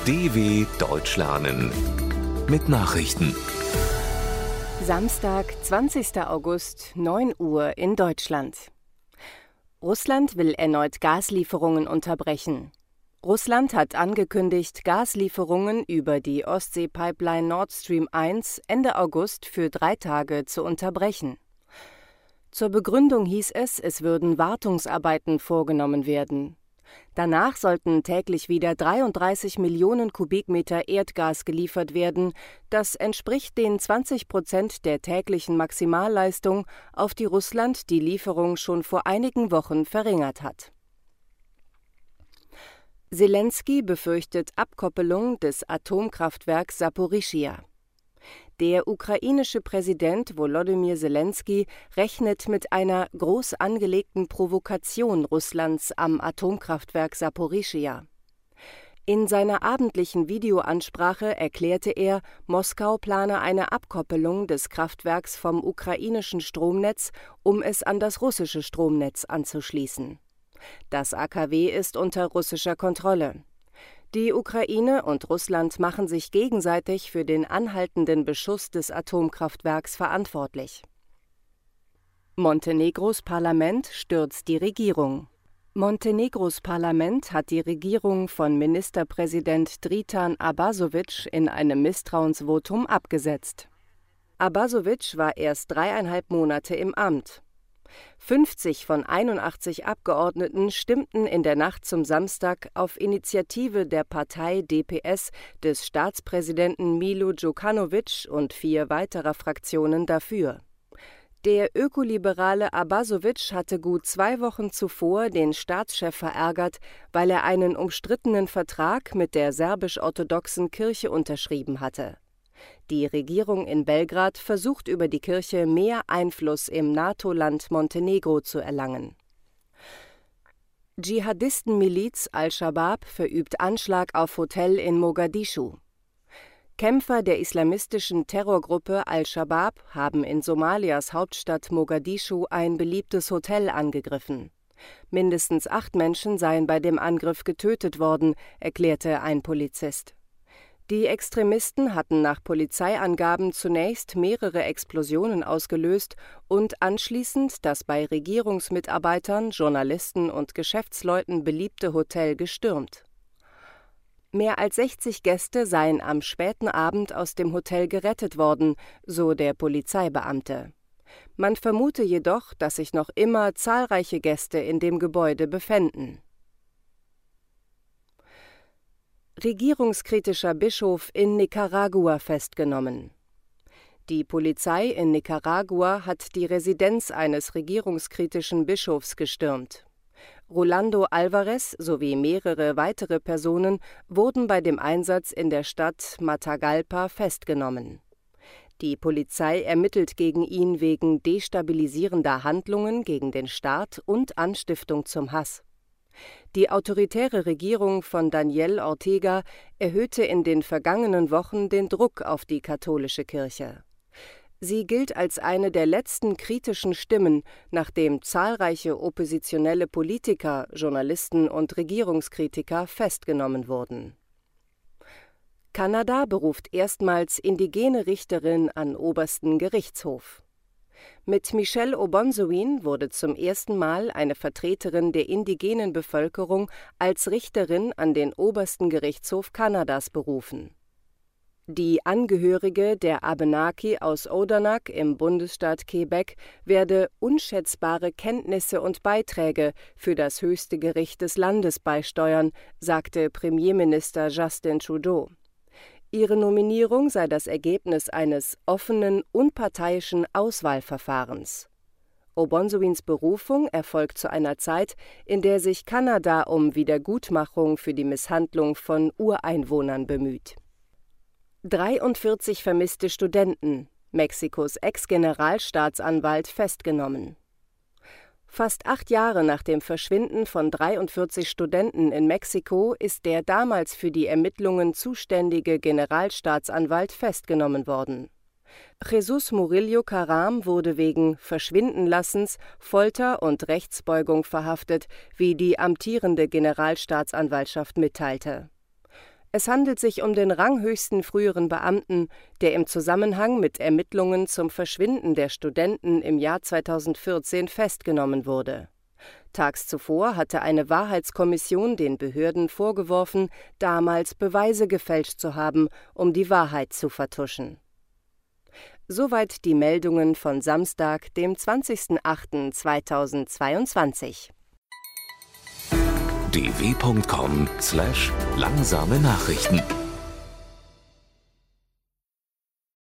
DW Deutsch lernen mit Nachrichten. Samstag, 20. August, 9 Uhr in Deutschland. Russland will erneut Gaslieferungen unterbrechen. Russland hat angekündigt, Gaslieferungen über die Ostsee-Pipeline Nord Stream 1 Ende August für 3 Tage zu unterbrechen. Zur Begründung hieß es würden Wartungsarbeiten vorgenommen werden. Danach sollten täglich wieder 33 Millionen Kubikmeter Erdgas geliefert werden. Das entspricht den 20% der täglichen Maximalleistung, auf die Russland die Lieferung schon vor einigen Wochen verringert hat. Selenskyj befürchtet Abkoppelung des Atomkraftwerks Saporischschja. Der ukrainische Präsident Volodymyr Selenskyj rechnet mit einer groß angelegten Provokation Russlands am Atomkraftwerk Saporischschja. In seiner abendlichen Videoansprache erklärte er, Moskau plane eine Abkoppelung des Kraftwerks vom ukrainischen Stromnetz, um es an das russische Stromnetz anzuschließen. Das AKW ist unter russischer Kontrolle. Die Ukraine und Russland machen sich gegenseitig für den anhaltenden Beschuss des Atomkraftwerks verantwortlich. Montenegros Parlament stürzt die Regierung. Montenegros Parlament hat die Regierung von Ministerpräsident Dritan Abazović in einem Misstrauensvotum abgesetzt. Abazović war erst 3,5 Monate im Amt. 50 von 81 Abgeordneten stimmten in der Nacht zum Samstag auf Initiative der Partei DPS des Staatspräsidenten Milo Djukanović und 4 weiterer Fraktionen dafür. Der ökoliberale Abazović hatte gut 2 Wochen zuvor den Staatschef verärgert, weil er einen umstrittenen Vertrag mit der serbisch-orthodoxen Kirche unterschrieben hatte. Die Regierung in Belgrad versucht über die Kirche mehr Einfluss im NATO-Land Montenegro zu erlangen. Dschihadistenmiliz Al-Shabaab verübt Anschlag auf Hotel in Mogadischu. Kämpfer der islamistischen Terrorgruppe Al-Shabaab haben in Somalias Hauptstadt Mogadischu ein beliebtes Hotel angegriffen. Mindestens 8 Menschen seien bei dem Angriff getötet worden, erklärte ein Polizist. Die Extremisten hatten nach Polizeiangaben zunächst mehrere Explosionen ausgelöst und anschließend das bei Regierungsmitarbeitern, Journalisten und Geschäftsleuten beliebte Hotel gestürmt. Mehr als 60 Gäste seien am späten Abend aus dem Hotel gerettet worden, so der Polizeibeamte. Man vermute jedoch, dass sich noch immer zahlreiche Gäste in dem Gebäude befänden. Regierungskritischer Bischof in Nicaragua festgenommen. Die Polizei in Nicaragua hat die Residenz eines regierungskritischen Bischofs gestürmt. Rolando Alvarez sowie mehrere weitere Personen wurden bei dem Einsatz in der Stadt Matagalpa festgenommen. Die Polizei ermittelt gegen ihn wegen destabilisierender Handlungen gegen den Staat und Anstiftung zum Hass. Die autoritäre Regierung von Daniel Ortega erhöhte in den vergangenen Wochen den Druck auf die katholische Kirche. Sie gilt als eine der letzten kritischen Stimmen, nachdem zahlreiche oppositionelle Politiker, Journalisten und Regierungskritiker festgenommen wurden. Kanada beruft erstmals indigene Richterin an obersten Gerichtshof. Mit Michelle O'Bonsawin wurde zum ersten Mal eine Vertreterin der indigenen Bevölkerung als Richterin an den obersten Gerichtshof Kanadas berufen. Die Angehörige der Abenaki aus Odanak im Bundesstaat Quebec werde unschätzbare Kenntnisse und Beiträge für das höchste Gericht des Landes beisteuern, sagte Premierminister Justin Trudeau. Ihre Nominierung sei das Ergebnis eines offenen, unparteiischen Auswahlverfahrens. O'Bonsawins Berufung erfolgt zu einer Zeit, in der sich Kanada um Wiedergutmachung für die Misshandlung von Ureinwohnern bemüht. 43 vermisste Studenten, Mexikos Ex-Generalstaatsanwalt festgenommen. Fast 8 Jahre nach dem Verschwinden von 43 Studenten in Mexiko ist der damals für die Ermittlungen zuständige Generalstaatsanwalt festgenommen worden. Jesús Murillo Caram wurde wegen Verschwindenlassens, Folter und Rechtsbeugung verhaftet, wie die amtierende Generalstaatsanwaltschaft mitteilte. Es handelt sich um den ranghöchsten früheren Beamten, der im Zusammenhang mit Ermittlungen zum Verschwinden der Studenten im Jahr 2014 festgenommen wurde. Tags zuvor hatte eine Wahrheitskommission den Behörden vorgeworfen, damals Beweise gefälscht zu haben, um die Wahrheit zu vertuschen. Soweit die Meldungen von Samstag, dem 20.08.2022. dw.com/langsame Nachrichten